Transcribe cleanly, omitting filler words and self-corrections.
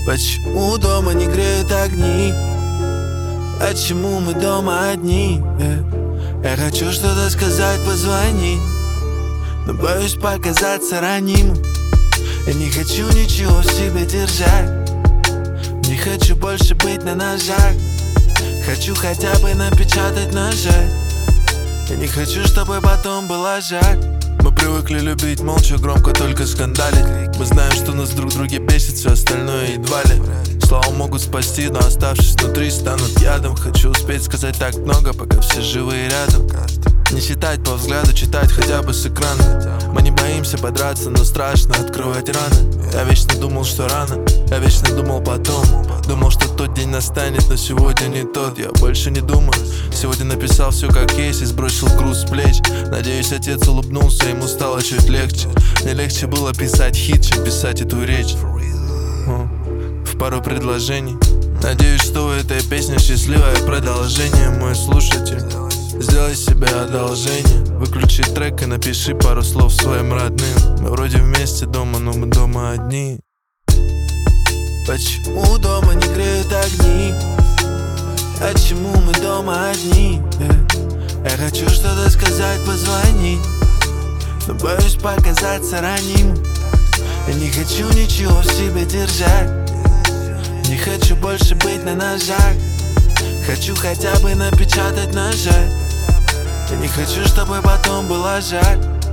Почему дома не греют огни? Почему мы дома одни? Я хочу что-то сказать, позвони, но боюсь показаться ранимым. Я не хочу ничего в себе держать, не хочу больше быть на ножах. Хочу хотя бы напечатать нажать. Я не хочу, чтобы потом было жаль. Мы привыкли любить молча, громко только скандалить. Мы знаем, что нас друг друге бесит, все остальное едва ли. Слова могут спасти, но оставшись внутри станут ядом. Хочу успеть сказать так много, пока все живые рядом. Не читать по взгляду, читать хотя бы с экрана. Мы не боимся подраться, но страшно открывать раны. Я вечно думал, что рано, я вечно думал потом. Думал, что тот день настанет, но сегодня не тот. Я больше не думаю, сегодня написал все как есть и сбросил груз с плеч. Надеюсь, отец улыбнулся, ему стало чуть легче. Мне легче было писать хит, чем писать эту речь в пару предложений. Надеюсь, что у этой песни счастливое продолжение. Мой слушатель, сделай себе одолжение, выключи трек и напиши пару слов своим родным. Мы вроде вместе дома, но мы дома одни. Почему дома не греют огни? Почему мы дома одни? Я хочу что-то сказать, позвони, но боюсь показаться ранимым. Я не хочу ничего в себе держать, не хочу больше быть на ножах. Хочу хотя бы напечатать нажать. Я не хочу, чтобы потом было жаль.